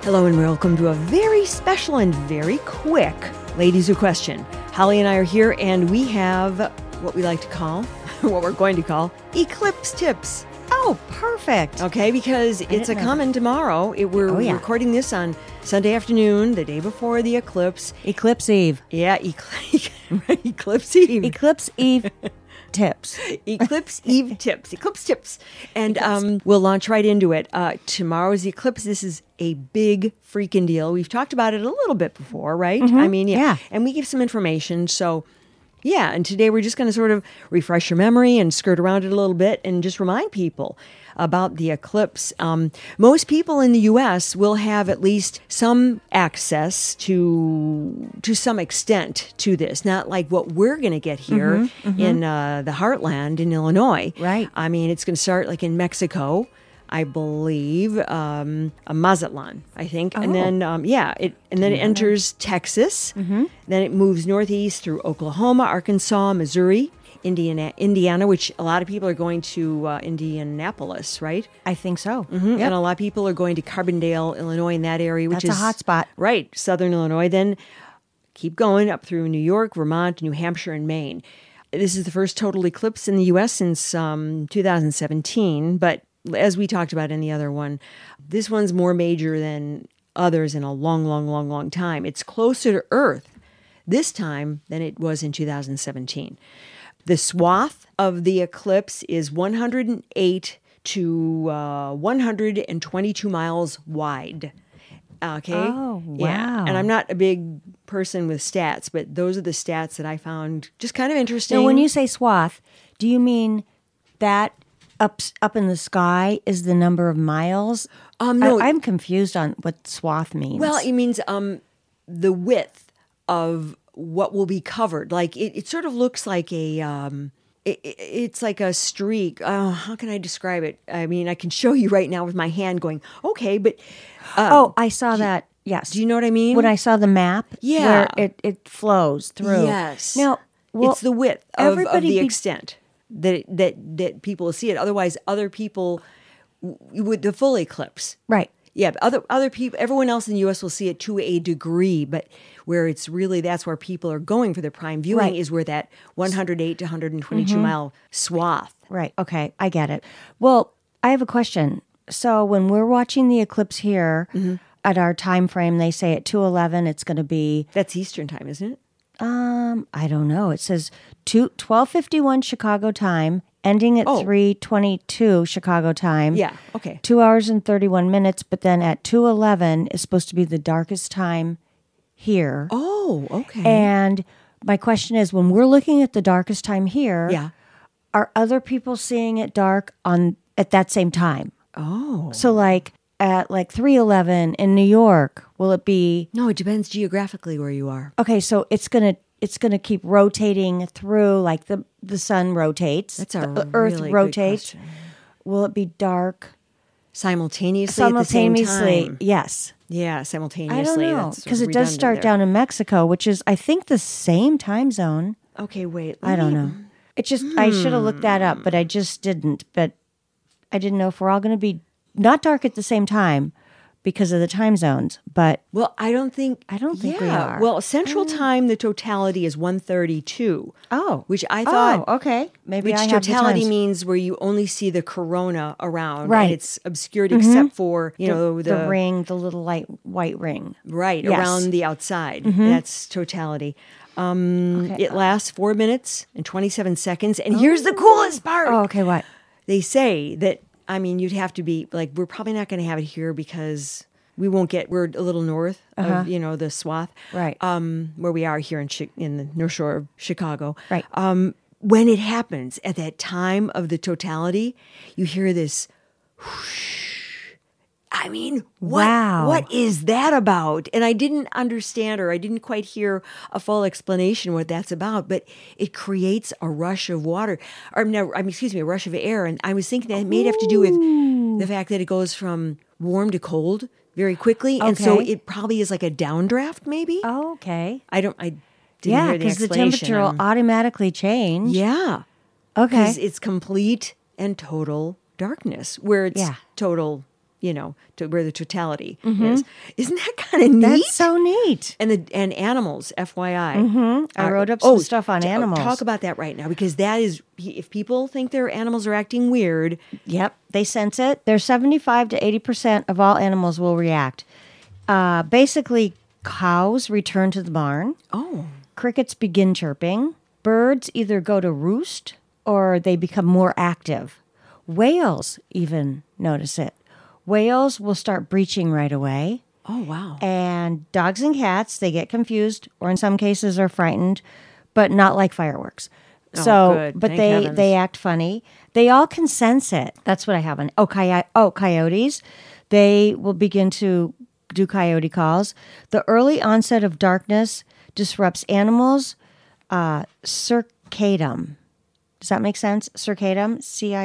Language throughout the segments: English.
Hello and welcome to a very special and very quick Ladies Who Question. Holly and I are here and we have what we like to call, what we're going to call, Eclipse Tips. Oh, perfect. Okay, because it's a coming tomorrow. We're recording this on Sunday afternoon, the day before the eclipse. Eclipse Eve. Yeah, Eclipse Eve. Eclipse Eve tips. Eclipse Eve tips. Eclipse tips. And we'll launch right into it. Tomorrow's the eclipse. This is a big freaking deal. We've talked about it a little bit before, right? Mm-hmm. I mean, Yeah. And we give some information. So, yeah. And today we're just going to sort of refresh your memory and skirt around it a little bit and just remind people about the eclipse. Most people in the U.S. will have at least some access to some extent to this. Not like what we're going to get here in the heartland in Illinois. Right. I mean, it's going to start like in Mexico, I believe, Mazatlan, I think, and then it enters Texas. Then it moves northeast through Oklahoma, Arkansas, Missouri, Indiana, which a lot of people are going to Indianapolis, right? I think so. Yep. And a lot of people are going to Carbondale, Illinois, in that area, which That's is a hot spot, right? Southern Illinois. Then keep going up through New York, Vermont, New Hampshire, and Maine. This is the first total eclipse in the U.S. since 2017, but as we talked about in the other one, this one's more major than others in a long time. It's closer to Earth this time than it was in 2017. The swath of the eclipse is 108 to 122 miles wide. Okay? Oh, wow. Yeah. And I'm not a big person with stats, but those are the stats that I found just kind of interesting. Now, when you say swath, do you mean that up in the sky is the number of miles? No. I'm confused on what swath means. Well, it means the width of what will be covered. Like it sort of looks like it's like a streak. How can I describe it? I mean, I can show you right now with my hand going, okay, but... I saw that, yes. Do you know what I mean? When I saw the map, Yeah. where it flows through. Yes. Now, it's the width of the be- extent that people will see it. Otherwise, other people with the full eclipse. Right. Yeah, but other people, everyone else in the U.S. will see it to a degree, but where it's really, that's where people are going for their prime viewing Right. is where that 108 to 122 mile swath. Right. Okay. I get it. Well, I have a question. So when we're watching the eclipse here at our time frame, they say at 2:11 it's going to be... That's Eastern time, isn't it? I don't know. It says 12:51 Chicago time, ending at 3:22 Chicago time. Yeah, okay. 2 hours and 31 minutes, but then at 2:11 is supposed to be the darkest time here. Oh, okay. And my question is, when we're looking at the darkest time here, Yeah. are other people seeing it dark at that same time? Oh. So like at 3:11 in New York, will it be... No, it depends geographically where you are. Okay, so it's gonna keep rotating through, like the sun rotates. That's a the Earth really good rotates. question. Will it be dark Simultaneously at the same time? Yes. Yeah, I simultaneously. don't know, That's because it does redundant start there. down in Mexico, which is, I think, the same time zone. Okay, wait. I don't know. It just I should have looked that up, but I just didn't. But I didn't know if we're all going to be not dark at the same time because of the time zones. But Well, I don't think we are. Well, Central Time, the totality is 1:32. oh, Which I thought... oh, okay, maybe Which I have totality the times. means where you only see the corona around, Right. and it's obscured except for the ring, the little light white ring. right Yes. around the outside. That's totality. It lasts 4 minutes and 27 seconds, and here's the coolest part. Oh, okay, what? They say that, I mean, you'd have to be like, we're probably not going to have it here because we won't get. We're a little north of the swath, Right. Where we are here in the North Shore of Chicago, Right. When it happens at that time of the totality, you hear this whoosh. I mean, Wow. what is that about? And I didn't understand, or I didn't quite hear a full explanation what that's about, but it creates a rush of water, or no, a rush of air. And I was thinking that it may have to do with the fact that it goes from warm to cold very quickly. And so Okay. it probably is like a downdraft, maybe. Oh, okay. I didn't hear Yeah, the because the explanation. temperature will automatically change. Yeah. Okay. Because it's complete and total darkness, where it's Yeah. total to where the totality is. Isn't that kind of neat? That's so neat. And animals, FYI. I wrote up some stuff on animals. Talk about that right now, because that is, if people think their animals are acting weird. Yep, they sense it. There's 75 to 80% of all animals will react. Basically, cows return to the barn. Oh. Crickets begin chirping. Birds either go to roost or they become more active. Whales even notice it. Whales will start breaching right away. Oh, wow. And dogs and cats, they get confused or in some cases are frightened, but not like fireworks. So, good. but Thank they act funny. They all can sense it. That's what I have on. Coyotes. They will begin to do coyote calls. The early onset of darkness disrupts animals' circadian. Does that make sense? Circadian,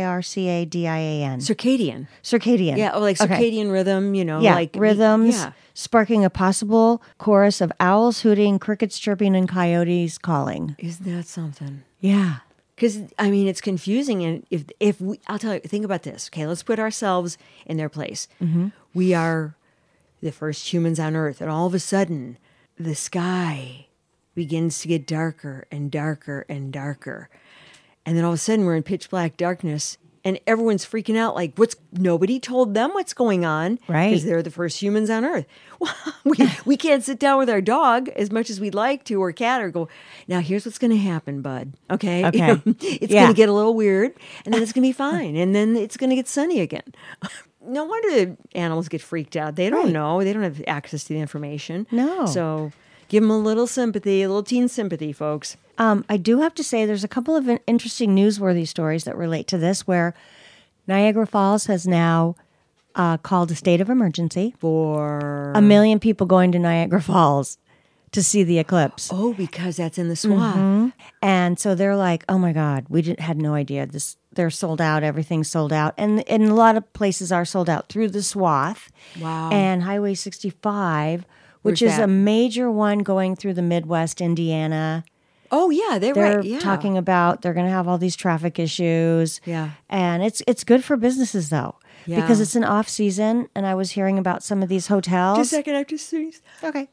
Circadian. Circadian. Yeah, like circadian rhythm, Yeah, like rhythms, sparking a possible chorus of owls hooting, crickets chirping, and coyotes calling. Isn't that something? Yeah. Because, it's confusing. And if we, I'll tell you, think about this. Okay, let's put ourselves in their place. Mm-hmm. We are the first humans on Earth, and all of a sudden, the sky begins to get darker and darker and darker. And then all of a sudden, we're in pitch black darkness, and everyone's freaking out like, nobody told them what's going on. Right. Because they're the first humans on Earth. Well, we can't sit down with our dog as much as we'd like to, or cat, or go, now here's what's going to happen, bud. Okay? It's going to get a little weird, and then it's going to be fine. And then it's going to get sunny again. No wonder the animals get freaked out. They don't know. They don't have access to the information. No. So give them a little sympathy, a little teen sympathy, folks. I do have to say there's a couple of interesting newsworthy stories that relate to this, where Niagara Falls has now called a state of emergency For 1 million people going to Niagara Falls to see the eclipse. Oh, because that's in the swath. Mm-hmm. And so they're like, oh my God, had no idea. They're sold out. Everything's sold out. And a lot of places are sold out through the swath. Wow. And Highway 65, which Where's is that? a major one going through the Midwest, Indiana. Oh, yeah, they're They're right. Yeah. talking about they're going to have all these traffic issues. Yeah. And it's good for businesses, though, because Yeah. it's an off season. And I was hearing about some of these hotels. Just a second, I have to sneeze. Okay.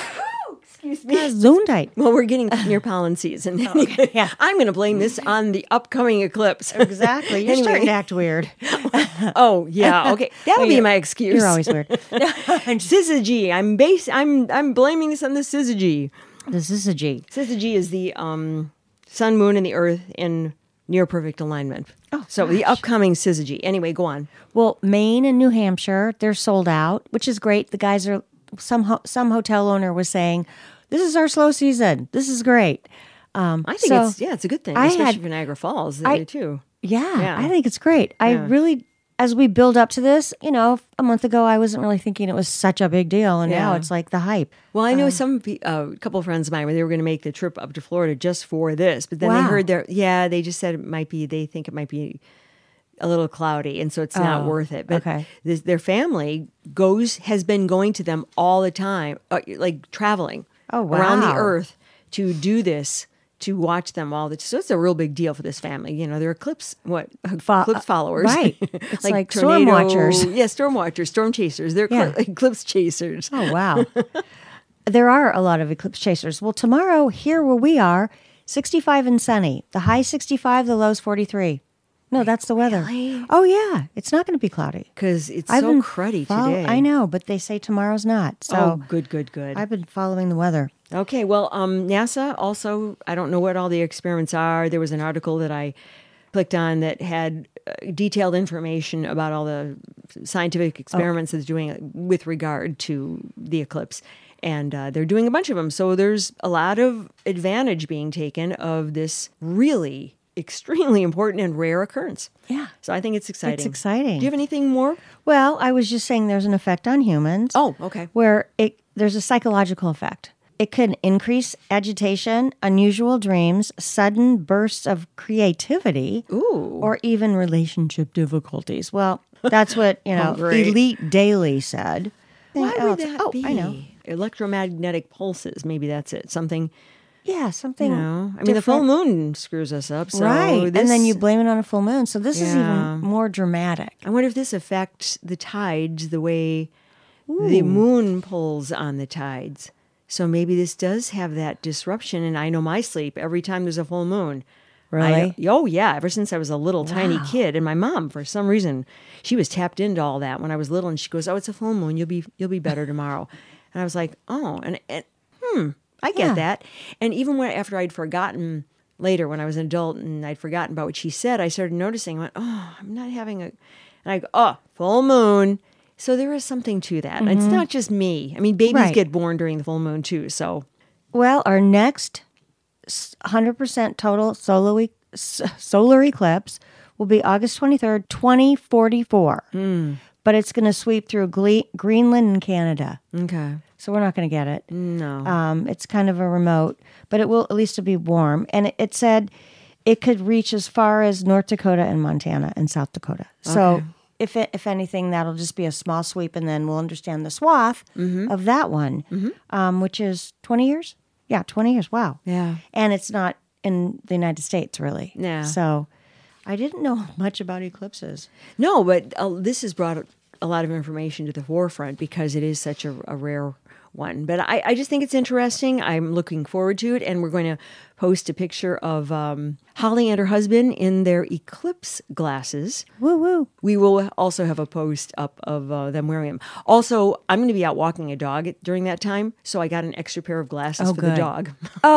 Excuse me. Gesundheit. Well, we're getting near pollen season. Yeah. I'm going to blame this on the upcoming eclipse. Exactly. You're starting to act weird. Oh, yeah. Okay. That'll be my excuse. You're always weird. Syzygy. I'm blaming this on the syzygy. The syzygy. Syzygy is the sun, moon, and the earth in near perfect alignment. Oh, so the upcoming syzygy. Anyway, go on. Well, Maine and New Hampshire, they're sold out, which is great. The guys are some hotel owner was saying, "This is our slow season. This is great." I think it's a good thing, especially for Niagara Falls. They do too. Yeah, I think it's great. I really, as we build up to this, a month ago I wasn't really thinking it was such a big deal, and now it's like the hype. Well, I know a couple of friends of mine where they were going to make the trip up to Florida just for this, but then they heard they just said they think it might be a little cloudy, and so it's not worth it. But their family has been going to them all the time, like traveling around the earth to do this, to watch them all the. So it's a real big deal for this family. They're eclipse followers, right? It's like tornado, storm watchers. Yeah, storm watchers, storm chasers. They're eclipse chasers. Oh wow! There are a lot of eclipse chasers. Well, tomorrow here where we are, 65 and sunny. The high 65, the low's 43. No, that's the weather. Really? Oh, yeah. It's not going to be cloudy. Because it's so cruddy today. I know, but they say tomorrow's not. So good. I've been following the weather. Okay, well, NASA also, I don't know what all the experiments are. There was an article that I clicked on that had detailed information about all the scientific experiments that they're doing with regard to the eclipse. And they're doing a bunch of them. So there's a lot of advantage being taken of this really extremely important and rare occurrence. Yeah. So I think it's exciting. It's exciting. Do you have anything more? Well, I was just saying there's an effect on humans. Oh, okay. Where there's a psychological effect. It can increase agitation, unusual dreams, sudden bursts of creativity, or even relationship difficulties. Well, that's what, Elite Daily said. Why would that Oh, be? I know. Electromagnetic pulses. Maybe that's it. Something Yeah, something. I mean, the full moon screws us up. So right. And then you blame it on a full moon. So this is even more dramatic. I wonder if this affects the tides the way the moon pulls on the tides. So maybe this does have that disruption. And I know my sleep every time there's a full moon. Really? Oh, yeah. Ever since I was a little tiny kid. And my mom, for some reason, she was tapped into all that when I was little. And she goes, oh, it's a full moon. You'll be better tomorrow. And I was like, oh, and I get that. And even after I'd forgotten later when I was an adult and I'd forgotten about what she said, I started noticing, I went, oh, I'm not having and I go, oh, full moon. So there is something to that. Mm-hmm. It's not just me. I mean, babies get born during the full moon too. So, well, our next 100% total solar eclipse will be August 23rd, 2044. But it's going to sweep through Greenland and Canada. Okay. So we're not going to get it. No. It's kind of a remote, but it will at least be warm. And it said it could reach as far as North Dakota and Montana and South Dakota. So if anything, that'll just be a small sweep, and then we'll understand the swath of that one, which is 20 years? Yeah, 20 years. Wow. Yeah. And it's not in the United States, really. Yeah. So I didn't know much about eclipses. No, but this has brought a lot of information to the forefront because it is such a rare one. But I just think it's interesting. I'm looking forward to it. And we're going to post a picture of Holly and her husband in their eclipse glasses. Woo woo. We will also have a post up of them wearing them. Also, I'm going to be out walking a dog during that time. So I got an extra pair of glasses for the dog.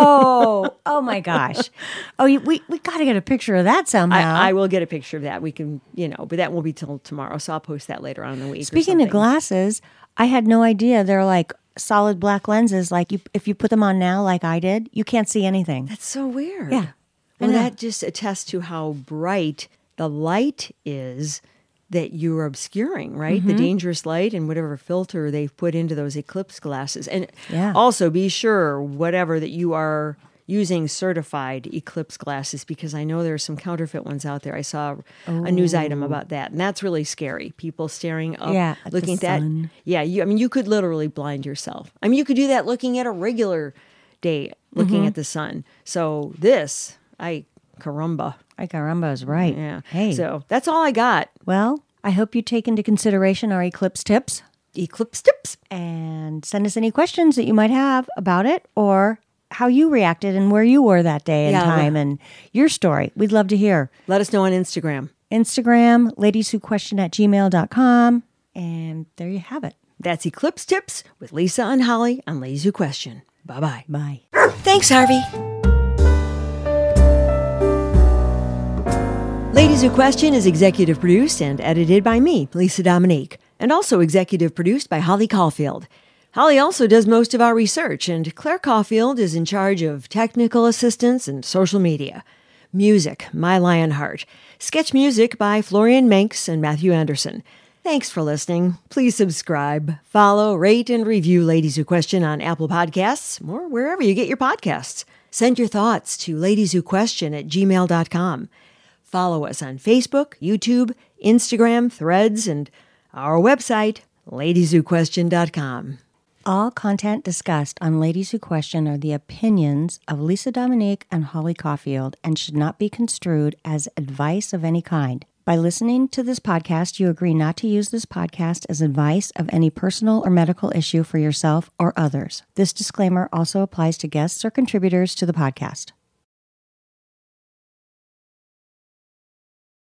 Oh my gosh. Oh, we got to get a picture of that somehow. I will get a picture of that. We can, but that won't be till tomorrow. So I'll post that later on in the week. Speaking of glasses, I had no idea they're like solid black lenses. Like if you put them on now, like I did, you can't see anything. That's so weird. Yeah. Well, that just attests to how bright the light is that you're obscuring, right? The dangerous light and whatever filter they've put into those eclipse glasses. And also be sure, whatever that you are using certified eclipse glasses, because I know there are some counterfeit ones out there. I saw a news item about that, and that's really scary. People staring up, looking at that. Yeah, you could literally blind yourself. I mean, you could do that looking at a regular day, looking at the sun. So this, caramba. Caramba is right. Yeah. Hey. So that's all I got. Well, I hope you take into consideration our eclipse tips. Eclipse tips. And send us any questions that you might have about it, or how you reacted and where you were that day and time and your story. We'd love to hear. Let us know on Instagram. Instagram, ladieswhoquestion@gmail.com. And there you have it. That's Eclipse Tips with Lisa and Holly on Ladies Who Question. Bye-bye. Bye. Thanks, Harvey. Ladies Who Question is executive produced and edited by me, Lisa Dominique, and also executive produced by Holly Caulfield. Holly also does most of our research, and Claire Caulfield is in charge of technical assistance and social media. Music, My Lionheart. Sketch music by Florian Manx and Matthew Anderson. Thanks for listening. Please subscribe, follow, rate, and review Ladies Who Question on Apple Podcasts or wherever you get your podcasts. Send your thoughts to ladieswhoquestion@gmail.com. Follow us on Facebook, YouTube, Instagram, Threads, and our website, ladieswhoquestion.com. All content discussed on Ladies Who Question are the opinions of Lisa Dominique and Holly Caulfield and should not be construed as advice of any kind. By listening to this podcast, you agree not to use this podcast as advice of any personal or medical issue for yourself or others. This disclaimer also applies to guests or contributors to the podcast.